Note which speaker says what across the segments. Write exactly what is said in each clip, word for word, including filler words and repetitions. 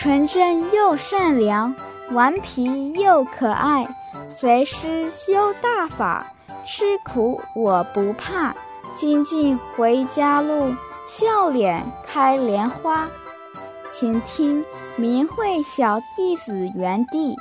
Speaker 1: 纯真又善良，顽皮又可爱，随师修大法，吃苦我不怕，精进回家路，笑脸开莲花。请听明慧小弟子园地。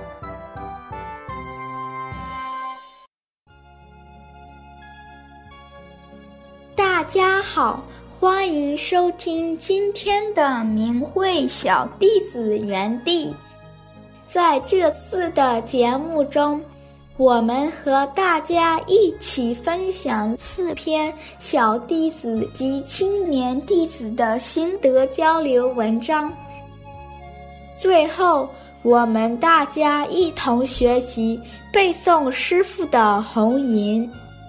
Speaker 1: 大家好，欢迎收听今天的明慧小弟子园地。在这次的节目中，我们和大家一起分享四篇小弟子及青年弟子的心得交流文章。最后，我们大家一同学习背诵师父的弘吟。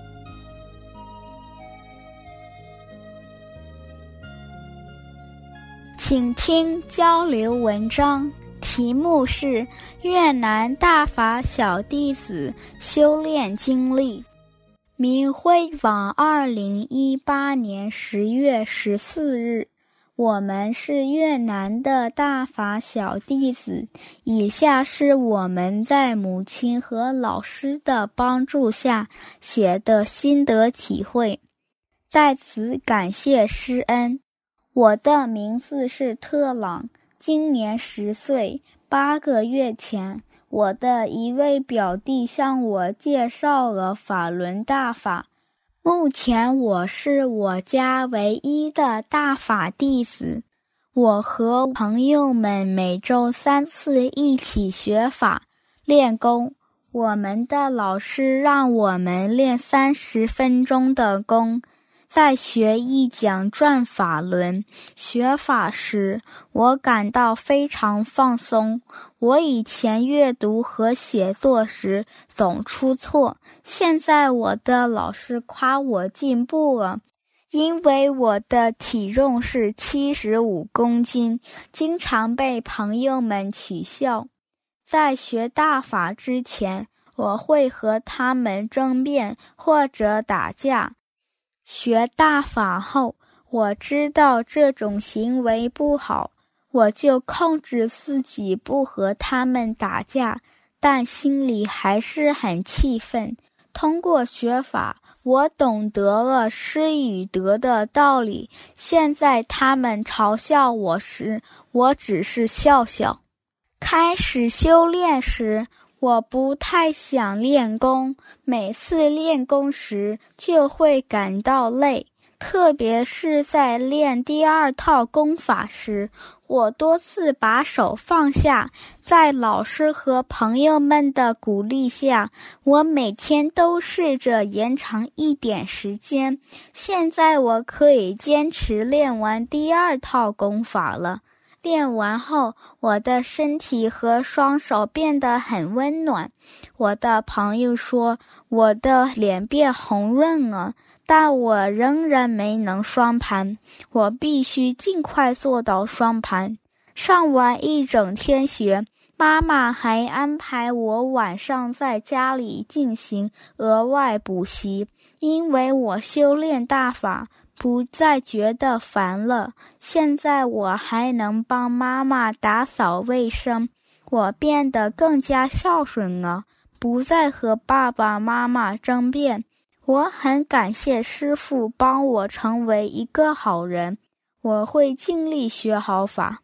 Speaker 1: 请听交流文章，题目是越南大法小弟子修炼经历。明辉网二零一八年十月十四日，我们是越南的大法小弟子，以下是我们在母亲和老师的帮助下写的心得体会，在此感谢师恩。我的名字是特朗，今年十岁。八个月前，我的一位表弟向我介绍了法轮大法。目前我是我家唯一的大法弟子。我和朋友们每周三次一起学法、练功。我们的老师让我们练三十分钟的功。在学一讲转法轮学法时，我感到非常放松。我以前阅读和写作时总出错，现在我的老师夸我进步了。因为我的体重是七十五公斤，经常被朋友们取笑。在学大法之前，我会和他们争辩或者打架。学大法后，我知道这种行为不好，我就控制自己不和他们打架，但心里还是很气愤。通过学法，我懂得了失与得的道理。现在他们嘲笑我时，我只是笑笑。开始修炼时，我不太想练功，每次练功时就会感到累，特别是在练第二套功法时，我多次把手放下。在老师和朋友们的鼓励下，我每天都试着延长一点时间。现在我可以坚持练完第二套功法了。练完后，我的身体和双手变得很温暖。我的朋友说我的脸变红润了，但我仍然没能双盘。我必须尽快做到双盘。上完一整天学，妈妈还安排我晚上在家里进行额外补习，因为我修炼大法不再觉得烦了。现在我还能帮妈妈打扫卫生，我变得更加孝顺了，不再和爸爸妈妈争辩。我很感谢师父帮我成为一个好人，我会尽力学好法。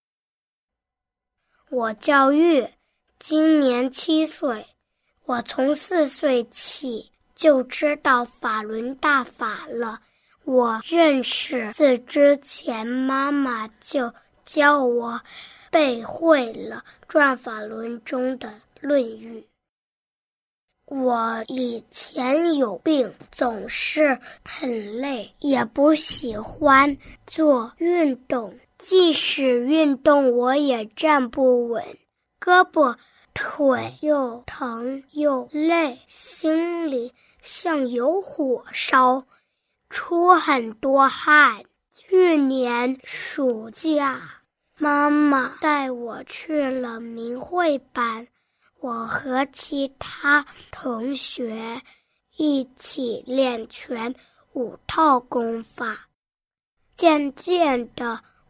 Speaker 2: 我叫玉，今年七岁。我从四岁起就知道法轮大法了。我认识字之前，妈妈就教我背会了转法轮中的论语。我以前有病，总是很累，也不喜欢做运动，即使运动我也站不稳，胳膊腿又疼又累，心里像有火烧，出很多汗。去年暑假，妈妈带我去了明慧班，我和其他同学一起练全五套功法。渐渐的，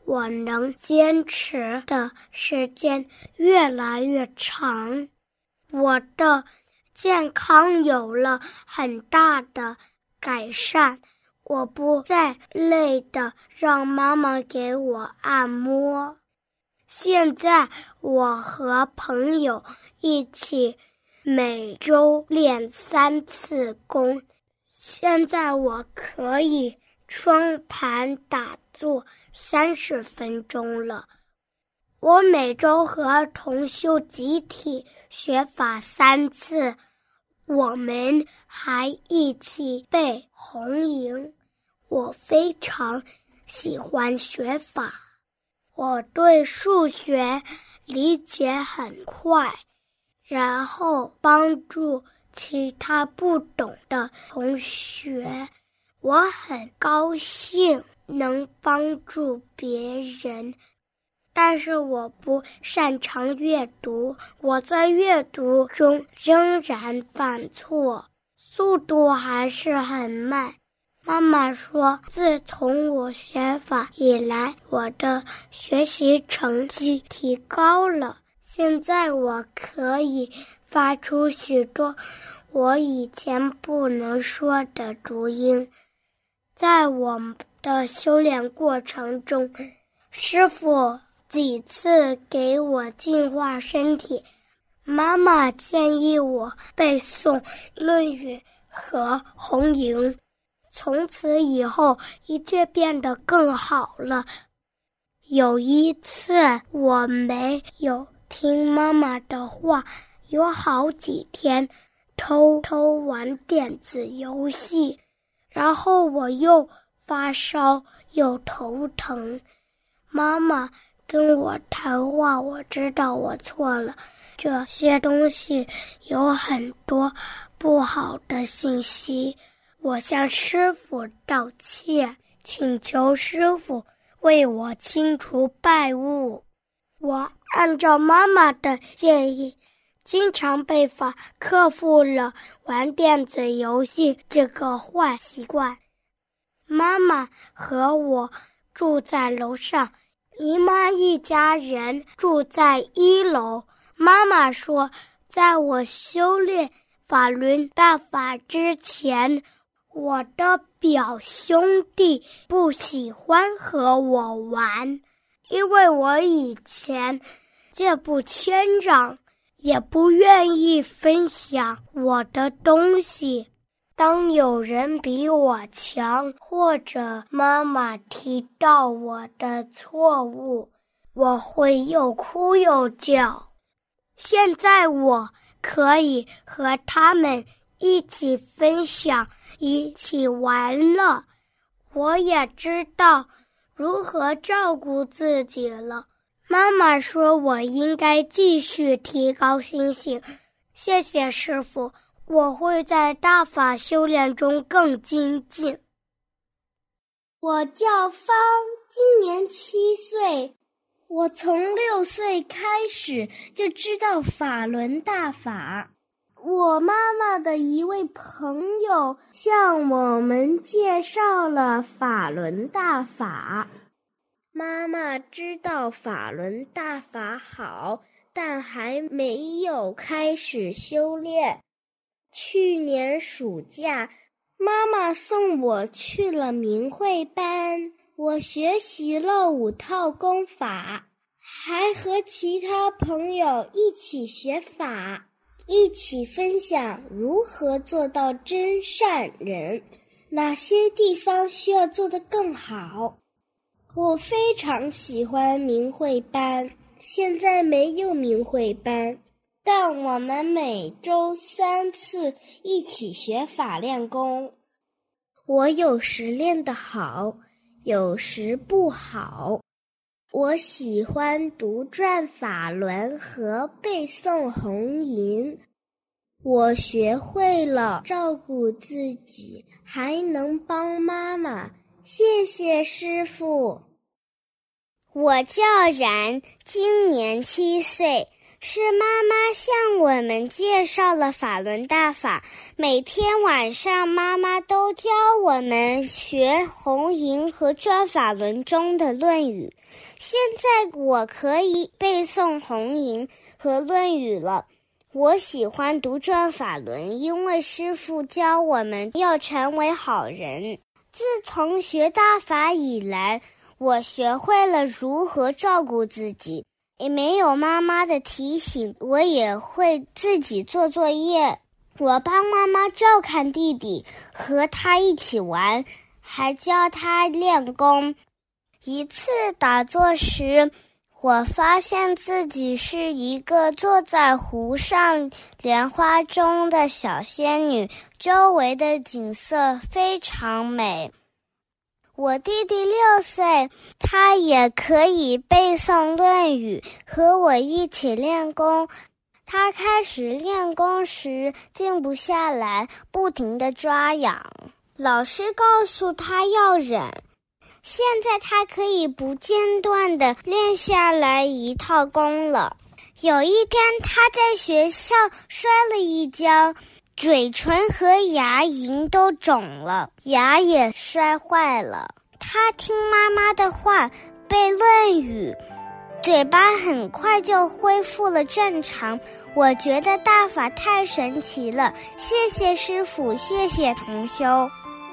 Speaker 2: 我能坚持的时间越来越长，我的健康有了很大的改善，我不再累的让妈妈给我按摩。现在我和朋友一起每周练三次功，现在我可以双盘打坐三十分钟了。我每周和同修集体学法三次，我们还一起背红营。我非常喜欢学法，我对数学理解很快，然后帮助其他不懂的同学。我很高兴能帮助别人，但是我不擅长阅读，我在阅读中仍然犯错，速度还是很慢。妈妈说，自从我学法以来，我的学习成绩提高了，现在我可以发出许多我以前不能说的读音。在我的修炼过程中，师父几次给我净化身体，妈妈建议我背诵《论语》和红营，从此以后一切变得更好了。有一次我没有听妈妈的话，有好几天偷偷玩电子游戏，然后我又发烧又头疼。妈妈跟我谈话，我知道我错了，这些东西有很多不好的信息。我向师父道歉，请求师父为我清除败物。我按照妈妈的建议，经常背法，克服了玩电子游戏这个坏习惯。妈妈和我住在楼上，姨妈一家人住在一楼。妈妈说，在我修炼法轮大法之前，我的表兄弟不喜欢和我玩，因为我以前借不谦让，也不愿意分享我的东西。当有人比我强，或者妈妈提到我的错误，我会又哭又叫。现在我可以和他们一起分享，一起玩了。我也知道如何照顾自己了。妈妈说我应该继续提高心性。谢谢师父，我会在大法修炼中更精进。
Speaker 3: 我叫方，今年七岁。我从六岁开始就知道法轮大法。我妈妈的一位朋友向我们介绍了法轮大法。妈妈知道法轮大法好，但还没有开始修炼。去年暑假，妈妈送我去了明慧班，我学习了五套功法，还和其他朋友一起学法，一起分享如何做到真善人，哪些地方需要做得更好。我非常喜欢明慧班，现在没有明慧班，但我们每周三次一起学法练功。我有时练得好，有时不好。我喜欢读转法轮和背诵红银。我学会了照顾自己，还能帮妈妈。谢谢师父。
Speaker 4: 我叫然，今年七岁。 是妈妈向我们介绍了法轮大法，每天晚上妈妈都教我们学红营和转法轮中的论语。现在我可以背诵红营和论语了。我喜欢读转法轮，因为师父教我们要成为好人。自从学大法以来，我学会了如何照顾自己，也没有妈妈的提醒，我也会自己做作业。我帮妈妈照看弟弟，和他一起玩，还教他练功。一次打坐时，我发现自己是一个坐在湖上莲花中的小仙女，周围的景色非常美。我弟弟六岁，他也可以背诵论语，和我一起练功。他开始练功时静不下来，不停地抓痒。老师告诉他要忍。现在他可以不间断地练下来一套功了。有一天他在学校摔了一跤，嘴唇和牙龈都肿了，牙也摔坏了。他听妈妈的话，背论语，嘴巴很快就恢复了正常。我觉得大法太神奇了，谢谢师父，谢谢同修。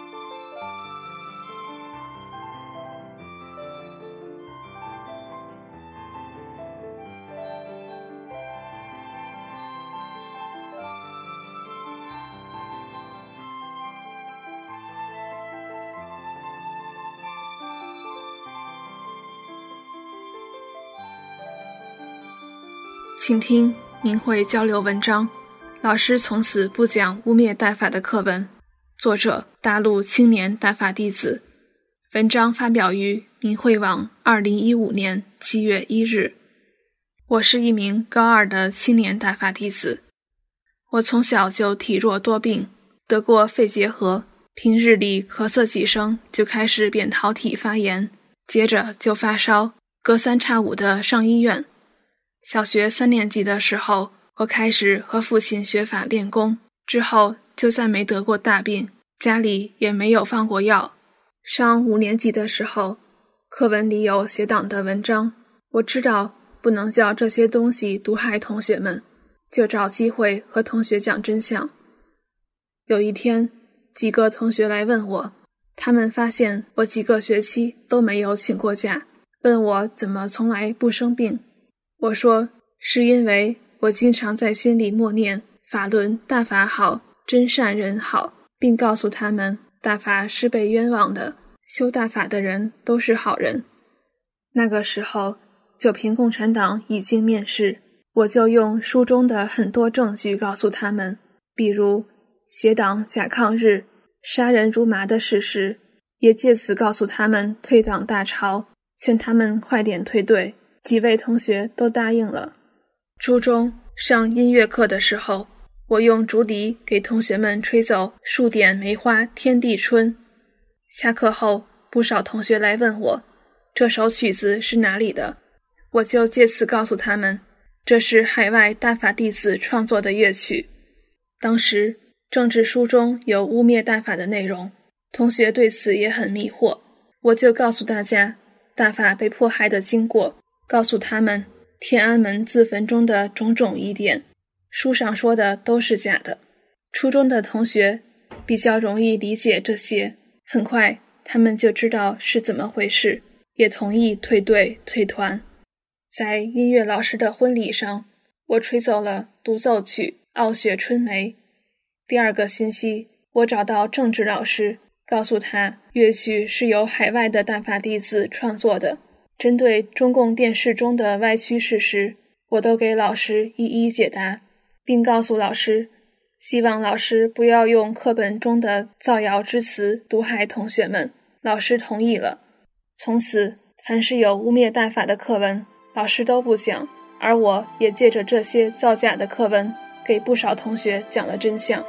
Speaker 5: 请听明慧交流文章，老师从此不讲污蔑大法的课文。作者大陆青年大法弟子。文章发表于明慧网二零一五年七月一日。我是一名高二的青年大法弟子。我从小就体弱多病，得过肺结核，平日里咳嗽几声就开始扁桃体发炎，接着就发烧，隔三差五的上医院。小学三年级的时候，我开始和父亲学法练功，之后就再没得过大病，家里也没有放过药。上五年级的时候，课文里有邪党的文章，我知道不能叫这些东西毒害同学们，就找机会和同学讲真相。有一天，几个同学来问我，他们发现我几个学期都没有请过假，问我怎么从来不生病。我说，是因为我经常在心里默念法轮大法好，真善人好，并告诉他们大法是被冤枉的，修大法的人都是好人。那个时候，九平共产党已经面世，我就用书中的很多证据告诉他们，比如邪党假抗日、杀人如麻的事实，也借此告诉他们退党大潮，劝他们快点退队。几位同学都答应了。初中上音乐课的时候，我用竹笛给同学们吹奏数点梅花天地春。下课后，不少同学来问我，这首曲子是哪里的？我就借此告诉他们，这是海外大法弟子创作的乐曲。当时政治书中有污蔑大法的内容，同学对此也很迷惑，我就告诉大家大法被迫害的经过，告诉他们天安门自焚中的种种疑点，书上说的都是假的。初中的同学比较容易理解这些，很快他们就知道是怎么回事，也同意退队退团。在音乐老师的婚礼上，我吹奏了独奏曲《傲雪春梅》。第二个星期，我找到政治老师，告诉他乐曲是由海外的大法弟子创作的。针对中共电视中的歪曲事实，我都给老师一一解答，并告诉老师，希望老师不要用课本中的造谣之词毒害同学们。老师同意了。从此，凡是有污蔑大法的课文，老师都不讲，而我也借着这些造假的课文，给不少同学讲了真相。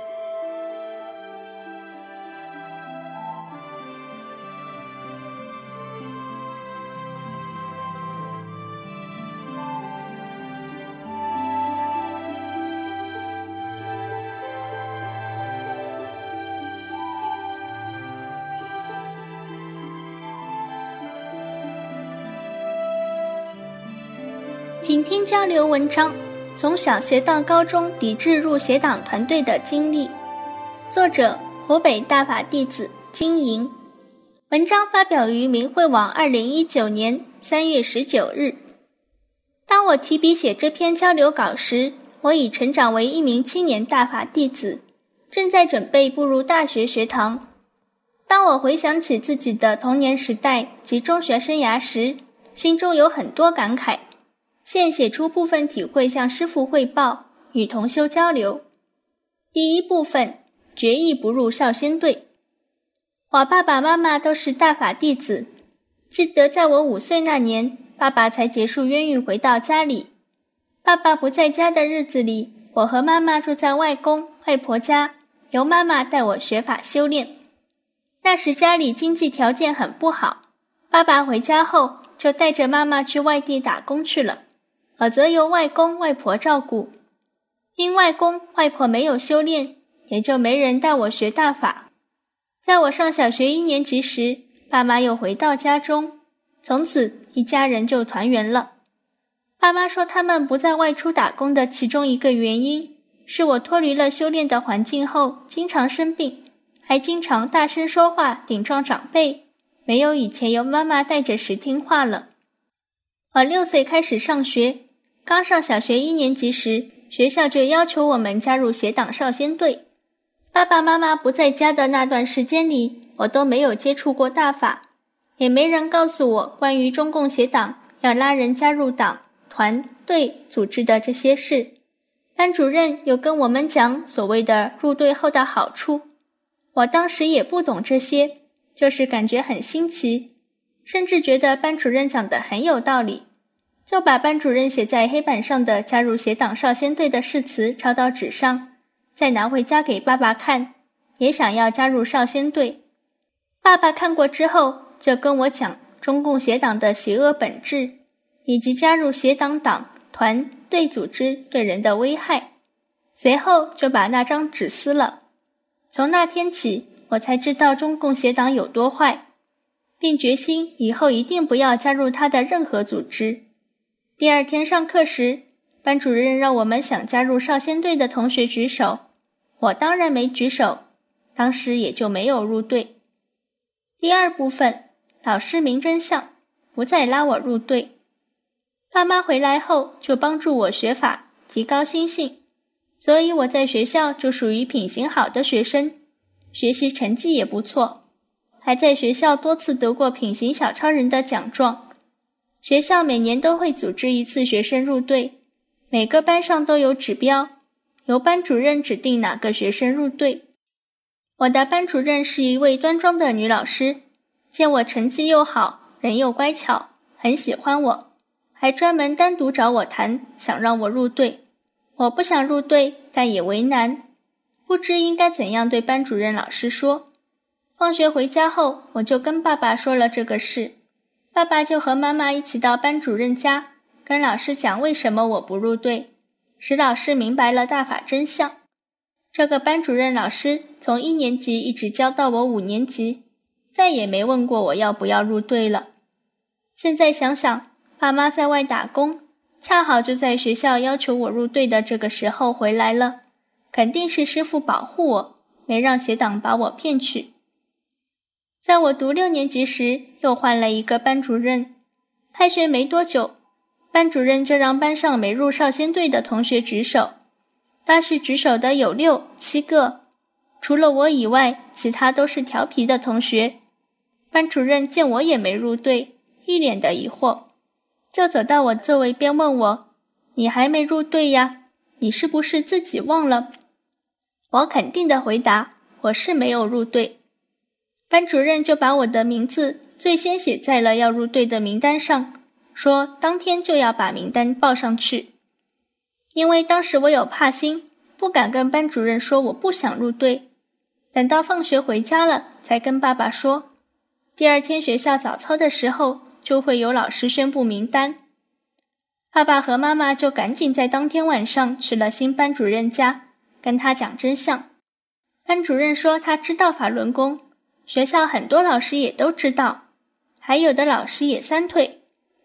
Speaker 6: 请听交流文章：从小学到高中抵制入邪党团队的经历。作者：湖北大法弟子金莹。文章发表于明慧网二零一九年三月十九日。当我提笔写这篇交流稿时，我已成长为一名青年大法弟子，正在准备步入大学学堂。当我回想起自己的童年时代及中学生涯时，心中有很多感慨，现写出部分体会向师父汇报，与同修交流。第一部分，决意不入少先队。我爸爸妈妈都是大法弟子，记得在我五岁那年，爸爸才结束冤狱回到家里。爸爸不在家的日子里，我和妈妈住在外公外婆家，由妈妈带我学法修炼。那时家里经济条件很不好，爸爸回家后就带着妈妈去外地打工去了，我则由外公外婆照顾。因外公外婆没有修炼，也就没人带我学大法。在我上小学一年级时，爸妈又回到家中，从此一家人就团圆了。爸妈说他们不再外出打工的其中一个原因，是我脱离了修炼的环境后经常生病，还经常大声说话顶撞长辈，没有以前由妈妈带着时听话了。我六岁开始上学，刚上小学一年级时，学校就要求我们加入邪党少先队。爸爸妈妈不在家的那段时间里，我都没有接触过大法，也没人告诉我关于中共邪党要拉人加入党、团、队、组织的这些事。班主任有跟我们讲所谓的入队后的好处，我当时也不懂这些，就是感觉很新奇，甚至觉得班主任讲得很有道理，就把班主任写在黑板上的加入邪党少先队的誓词抄到纸上，再拿回家给爸爸看，也想要加入少先队。爸爸看过之后，就跟我讲中共邪党的邪恶本质，以及加入邪党党、团、队组织对人的危害，随后就把那张纸撕了。从那天起，我才知道中共邪党有多坏，并决心以后一定不要加入他的任何组织。第二天上课时，班主任让我们想加入少先队的同学举手，我当然没举手，当时也就没有入队。第二部分，老师明真相，不再拉我入队。爸妈回来后就帮助我学法，提高心性，所以我在学校就属于品行好的学生，学习成绩也不错，还在学校多次得过品行小超人的奖状。学校每年都会组织一次学生入队，每个班上都有指标，由班主任指定哪个学生入队。我的班主任是一位端庄的女老师，见我成绩又好，人又乖巧，很喜欢我，还专门单独找我谈，想让我入队。我不想入队，但也为难，不知应该怎样对班主任老师说。放学回家后，我就跟爸爸说了这个事，爸爸就和妈妈一起到班主任家，跟老师讲为什么我不入队，使老师明白了大法真相。这个班主任老师从一年级一直教到我五年级，再也没问过我要不要入队了。现在想想，爸妈在外打工，恰好就在学校要求我入队的这个时候回来了，肯定是师父保护我，没让邪党把我骗去。在我读六年级时，又换了一个班主任，开学没多久，班主任就让班上没入少先队的同学举手，当时举手的有六七个，除了我以外，其他都是调皮的同学。班主任见我也没入队，一脸的疑惑，就走到我座位边问我，你还没入队呀？你是不是自己忘了？我肯定的回答，我是没有入队。班主任就把我的名字最先写在了要入队的名单上，说当天就要把名单报上去。因为当时我有怕心，不敢跟班主任说我不想入队，等到放学回家了才跟爸爸说。第二天学校早操的时候，就会有老师宣布名单。爸爸和妈妈就赶紧在当天晚上去了新班主任家，跟他讲真相。班主任说他知道法轮功，学校很多老师也都知道，还有的老师也三退，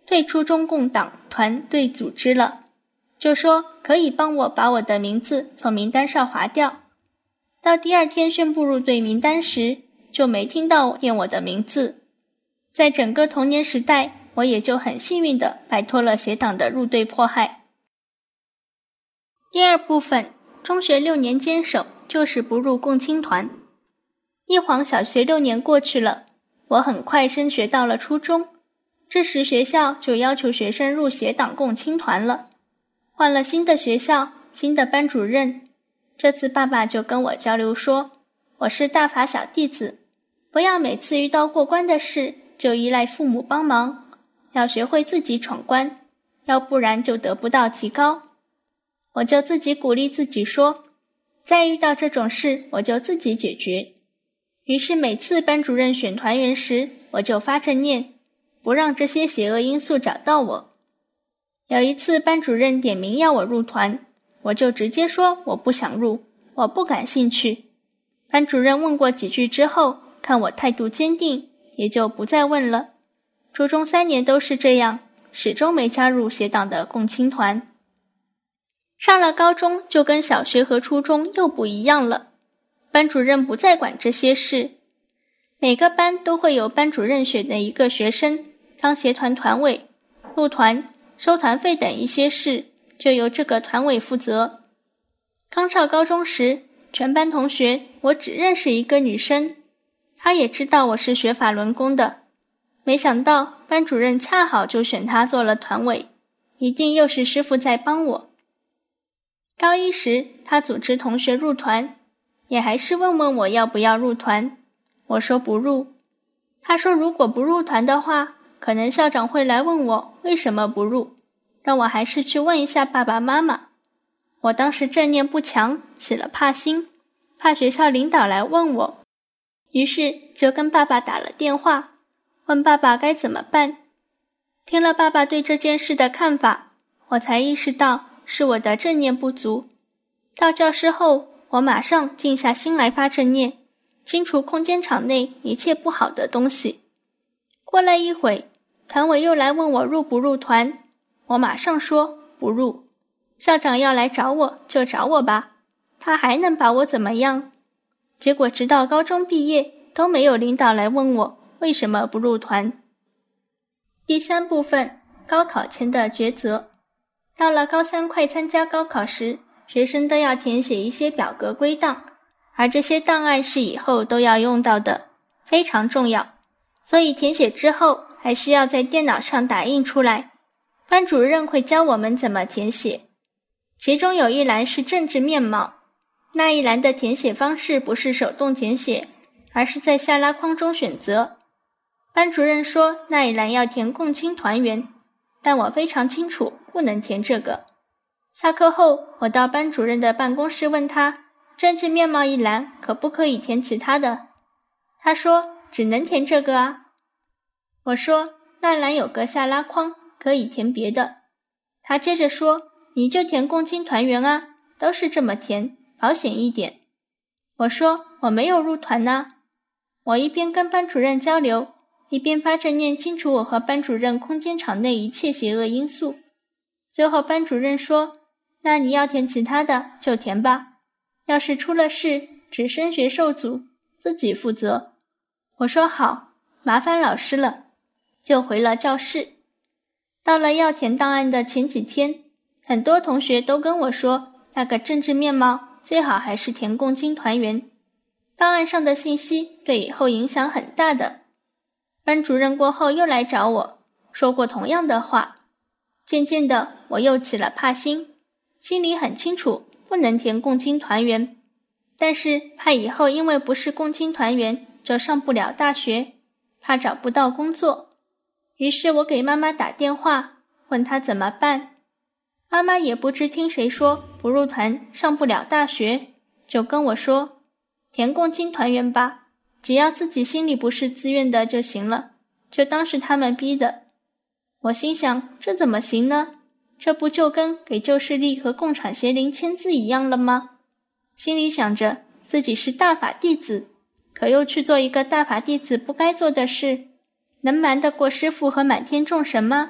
Speaker 6: 退出中共党团队组织了，就说可以帮我把我的名字从名单上划掉。到第二天宣布入队名单时，就没听到念我的名字。在整个童年时代，我也就很幸运地摆脱了邪党的入队迫害。第二部分，中学六年坚守就是不入共青团。一晃小学六年过去了，我很快升学到了初中，这时学校就要求学生入邪党共青团了。换了新的学校，新的班主任，这次爸爸就跟我交流说，我是大法小弟子，不要每次遇到过关的事就依赖父母帮忙，要学会自己闯关，要不然就得不到提高。我就自己鼓励自己说，再遇到这种事我就自己解决。于是每次班主任选团员时，我就发着念，不让这些邪恶因素找到我。有一次班主任点名要我入团，我就直接说我不想入，我不感兴趣。班主任问过几句之后，看我态度坚定，也就不再问了。初中三年都是这样，始终没加入邪党的共青团。上了高中就跟小学和初中又不一样了，班主任不再管这些事，每个班都会有班主任选的一个学生当协团团委，入团、收团费等一些事就由这个团委负责。刚上高中时，全班同学我只认识一个女生，她也知道我是学法轮功的，没想到班主任恰好就选她做了团委，一定又是师父在帮我。高一时，他组织同学入团，也还是问问我要不要入团。我说不入。他说如果不入团的话，可能校长会来问我为什么不入，让我还是去问一下爸爸妈妈。我当时正念不强，起了怕心，怕学校领导来问我，于是就跟爸爸打了电话，问爸爸该怎么办。听了爸爸对这件事的看法，我才意识到是我的正念不足。到教室后，我马上静下心来发正念，清除空间场内一切不好的东西。过了一会，团委又来问我入不入团，我马上说不入。校长要来找我就找我吧，他还能把我怎么样？结果直到高中毕业都没有领导来问我为什么不入团。第三部分，高考前的抉择。到了高三快参加高考时，学生都要填写一些表格归档，而这些档案是以后都要用到的，非常重要，所以填写之后还需要在电脑上打印出来。班主任会教我们怎么填写，其中有一栏是政治面貌，那一栏的填写方式不是手动填写，而是在下拉框中选择。班主任说那一栏要填共青团员，但我非常清楚不能填这个。下课后，我到班主任的办公室问他，政治面貌一栏可不可以填其他的？他说只能填这个啊。我说那栏有个下拉框，可以填别的。他接着说你就填共青团员啊，都是这么填，保险一点。我说我没有入团啊。我一边跟班主任交流，一边发正念清除我和班主任空间场内一切邪恶因素。最后班主任说，那你要填其他的就填吧，要是出了事，只升学受阻，自己负责。我说好，麻烦老师了，就回了教室。到了要填档案的前几天，很多同学都跟我说，那个政治面貌最好还是填共青团员，档案上的信息对以后影响很大的。班主任过后又来找我，说过同样的话。渐渐的，我又起了怕心，心里很清楚不能填共青团员，但是怕以后因为不是共青团员就上不了大学，怕找不到工作。于是我给妈妈打电话，问她怎么办。妈妈也不知听谁说不入团上不了大学，就跟我说，填共青团员吧，只要自己心里不是自愿的就行了，就当是他们逼的。我心想，这怎么行呢？这不就跟给旧势力和共产邪灵签字一样了吗？心里想着自己是大法弟子，可又去做一个大法弟子不该做的事，能瞒得过师父和满天众神吗？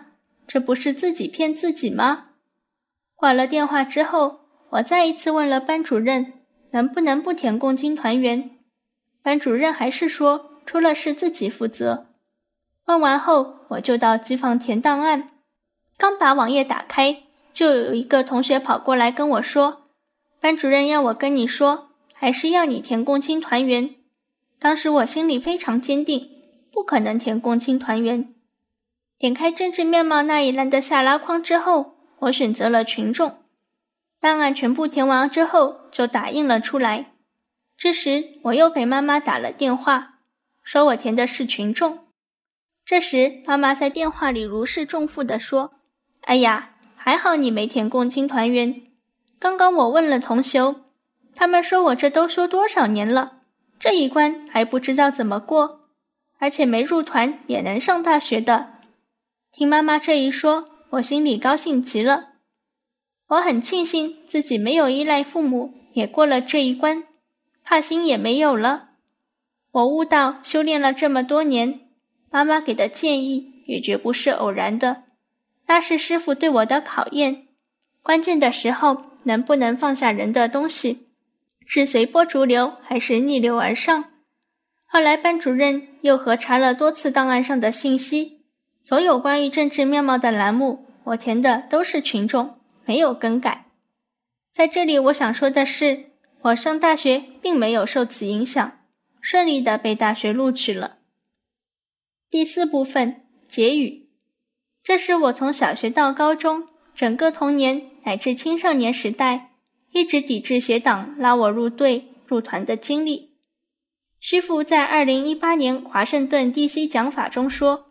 Speaker 6: 这不是自己骗自己吗？挂了电话之后，我再一次问了班主任，能不能不填共青团员？班主任还是说出了事自己负责。问完后，我就到机房填档案，刚把网页打开，就有一个同学跑过来跟我说，班主任要我跟你说，还是要你填共青团员。当时我心里非常坚定，不可能填共青团员。点开政治面貌那一栏的下拉框之后，我选择了群众。档案全部填完之后，就打印了出来。这时我又给妈妈打了电话，说我填的是群众。这时妈妈在电话里如释重负地说，哎呀，还好你没填共青团员。刚刚我问了同修，他们说我这都修多少年了，这一关还不知道怎么过，而且没入团也能上大学的。听妈妈这一说，我心里高兴极了。我很庆幸自己没有依赖父母，也过了这一关，怕心也没有了。我悟到修炼了这么多年，妈妈给的建议也绝不是偶然的，那是师父对我的考验。关键的时候能不能放下人的东西，是随波逐流还是逆流而上。后来班主任又核查了多次档案上的信息，所有关于政治面貌的栏目我填的都是群众，没有更改。在这里我想说的是，我上大学并没有受此影响，顺利地被大学录取了。第四部分，结语。这是我从小学到高中，整个童年乃至青少年时代，一直抵制邪党拉我入队入团的经历。师父在二零一八年华盛顿 D C 讲法中说，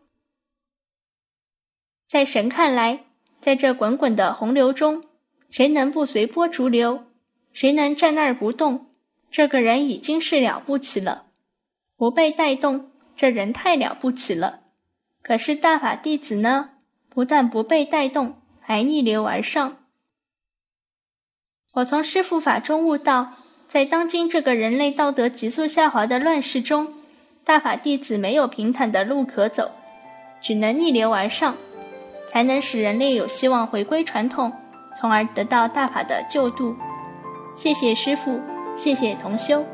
Speaker 6: 在神看来，在这滚滚的洪流中，谁能不随波逐流，谁能站那儿不动，这个人已经是了不起了。不被带动，这人太了不起了。可是大法弟子呢，不但不被带动，还逆流而上。我从师父法中悟到，在当今这个人类道德急速下滑的乱世中，大法弟子没有平坦的路可走，只能逆流而上，才能使人类有希望回归传统，从而得到大法的救度。谢谢师父，谢谢同修。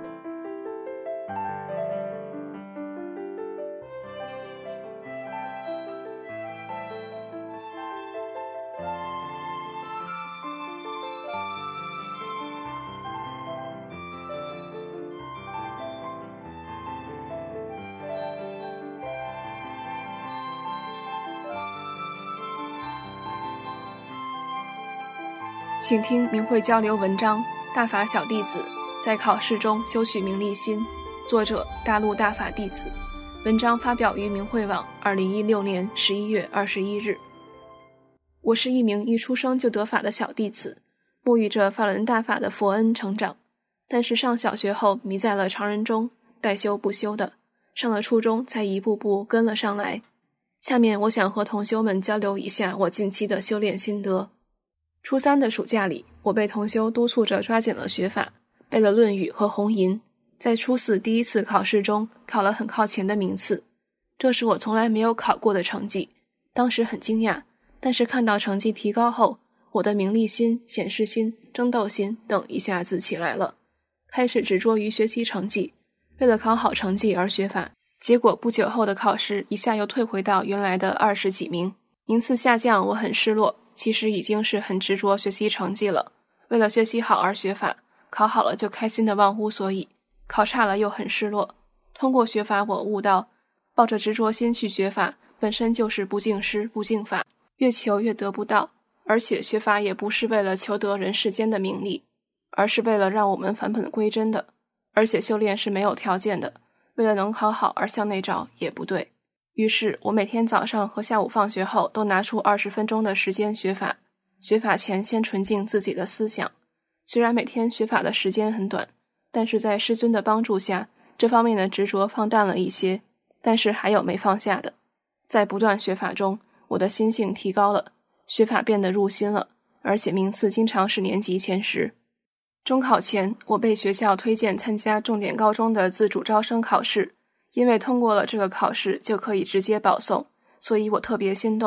Speaker 5: 请听明慧交流文章《大法小弟子在考试中修取名利心》，作者大陆大法弟子。文章发表于明慧网二零一六年十一月二十一日。我是一名一出生就得法的小弟子，沐浴着法轮大法的佛恩成长，但是上小学后迷在了常人中，带修不修的，上了初中才一步步跟了上来。下面我想和同修们交流一下我近期的修炼心得。初三的暑假里，我被同修督促着抓紧了学法，背了《论语》和《红银》，在初四第一次考试中考了很靠前的名次，这是我从来没有考过的成绩。当时很惊讶，但是看到成绩提高后，我的名利心、显示心、争斗心等一下子起来了，开始执着于学习成绩，为了考好成绩而学法。结果不久后的考试一下又退回到原来的二十几名，名次下降，我很失落。其实已经是很执着学习成绩了，为了学习好而学法，考好了就开心的忘乎所以，考差了又很失落。通过学法我悟到，抱着执着心去学法本身就是不敬师不敬法，越求越得不到。而且学法也不是为了求得人世间的名利，而是为了让我们返本归真的。而且修炼是没有条件的，为了能考好而向内找也不对。于是我每天早上和下午放学后都拿出二十分钟的时间学法，学法前先纯净自己的思想。虽然每天学法的时间很短，但是在师尊的帮助下，这方面的执着放淡了一些，但是还有没放下的。在不断学法中，我的心性提高了，学法变得入心了，而且名次经常是年级前十。中考前，我被学校推荐参加重点高中的自主招生考试，因为通过了这个考试就可以直接保送，所以我特别心动，特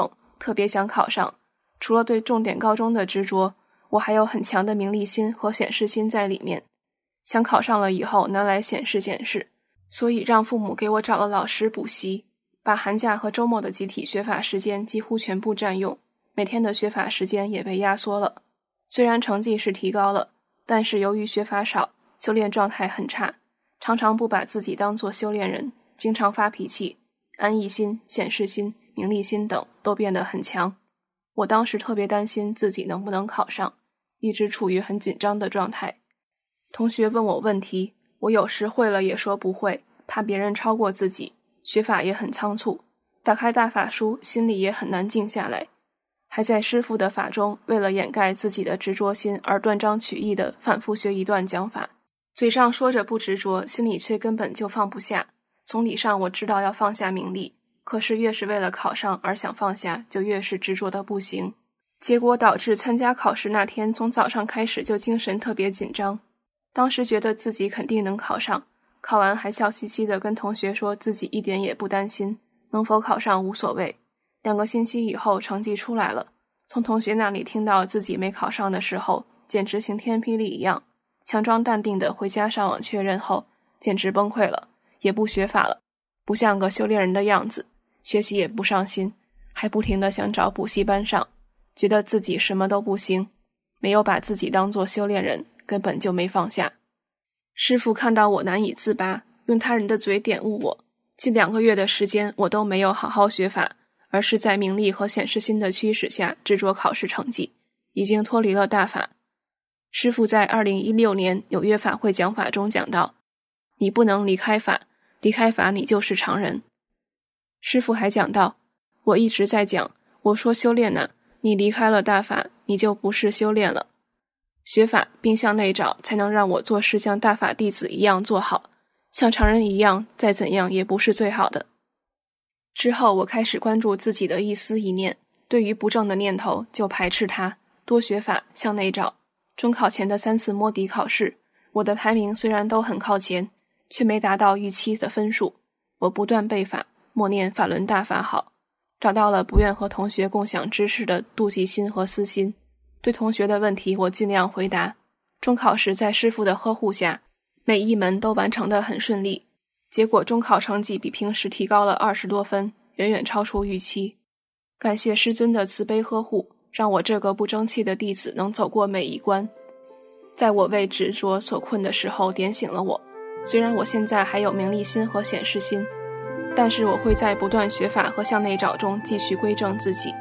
Speaker 5: 特别想考上。除了对重点高中的执着，我还有很强的名利心和显示心在里面，想考上了以后拿来显示显示，所以让父母给我找了老师补习，把寒假和周末的集体学法时间几乎全部占用，每天的学法时间也被压缩了。虽然成绩是提高了，但是由于学法少，修炼状态很差，常常不把自己当作修炼人，经常发脾气，安逸心、显示心、名利心等都变得很强。我当时特别担心自己能不能考上，一直处于很紧张的状态。同学问我问题，我有时会了也说不会，怕别人超过自己，学法也很仓促，打开大法书心里也很难静下来，还在师父的法中为了掩盖自己的执着心而断章取义地反复学一段讲法，嘴上说着不执着，心里却根本就放不下。从理上我知道要放下名利，可是越是为了考上而想放下，就越是执着的不行，结果导致参加考试那天从早上开始就精神特别紧张。当时觉得自己肯定能考上，考完还笑嘻嘻地跟同学说自己一点也不担心，能否考上无所谓。两个星期以后成绩出来了，从同学那里听到自己没考上的时候，简直晴天霹雳一样，强装淡定地回家上网确认后，简直崩溃了，也不学法了，不像个修炼人的样子，学习也不上心，还不停地想找补习班上，觉得自己什么都不行，没有把自己当作修炼人，根本就没放下。师父看到我难以自拔，用他人的嘴点悟我，近两个月的时间我都没有好好学法，而是在名利和显示心的驱使下执着考试成绩，已经脱离了大法。师父在二零一六年纽约法会讲法中讲到，你不能离开法，离开法你就是常人。师父还讲到，我一直在讲，我说修炼呢，你离开了大法，你就不是修炼了。学法并向内找，才能让我做事像大法弟子一样做好，像常人一样再怎样也不是最好的。之后我开始关注自己的一思一念，对于不正的念头就排斥它，多学法，向内找。中考前的三次摸底考试，我的排名虽然都很靠前，却没达到预期的分数。我不断背法，默念法轮大法好，找到了不愿和同学共享知识的妒忌心和私心。对同学的问题我尽量回答。中考时在师父的呵护下，每一门都完成得很顺利，结果中考成绩比平时提高了二十多分，远远超出预期。感谢师尊的慈悲呵护，让我这个不争气的弟子能走过每一关。在我为执着所困的时候点醒了我，虽然我现在还有名利心和显示心，但是我会在不断学法和向内找中继续归正自己。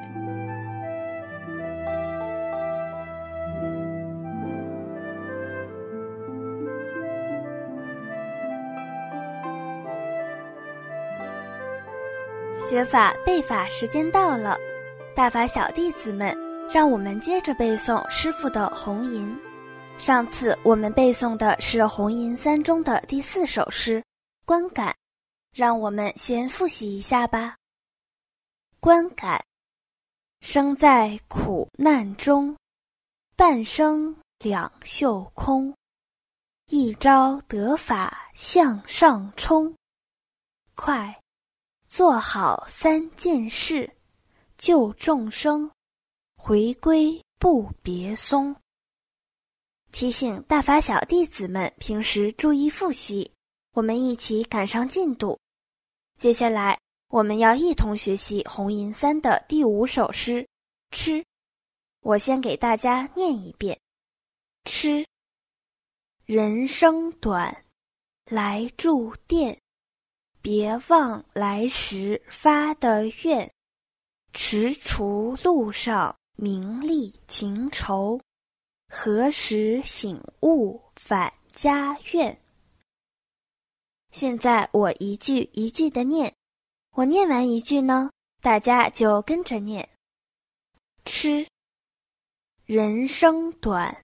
Speaker 7: 学法背法时间到了，大法小弟子们，让我们接着背诵师父的红吟。上次我们背诵的是红吟三中的第四首诗《观感》，让我们先复习一下吧。观感，生在苦难中，半生两袖空，一朝得法向上冲，快做好三件事，救众生，回归不别松。提醒大法小弟子们平时注意复习，我们一起赶上进度。接下来我们要一同学习红吟三的第五首诗《吃》，我先给大家念一遍。吃，人生短，来住店，别忘来时发的愿，踟蹰路上名利情仇，何时醒悟返家园。现在我一句一句的念，我念完一句呢，大家就跟着念。吃，人生短，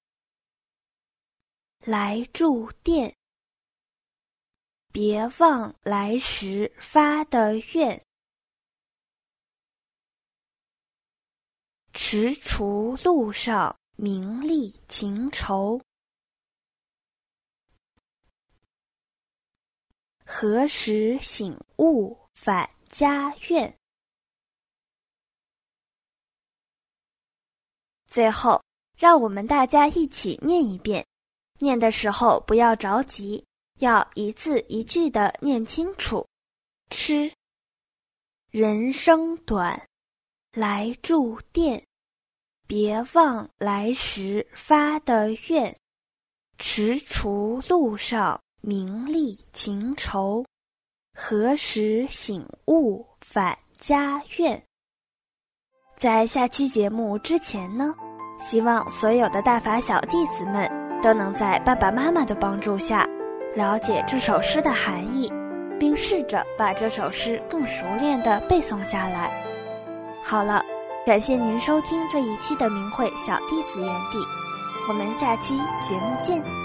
Speaker 7: 来住店，别忘来时发的愿，踟蹰路上名利情仇，何时醒悟返家园。 最后，让我们大家一起念一遍，念的时候不要着急，要一字一句地念清楚。吃，人生短，来住店，别忘来时发的愿，踟蹰路上名利情仇，何时醒悟返家园。在下期节目之前呢，希望所有的大法小弟子们都能在爸爸妈妈的帮助下了解这首诗的含义，并试着把这首诗更熟练地背诵下来。好了，感谢您收听这一期的明慧小弟子园地，我们下期节目见。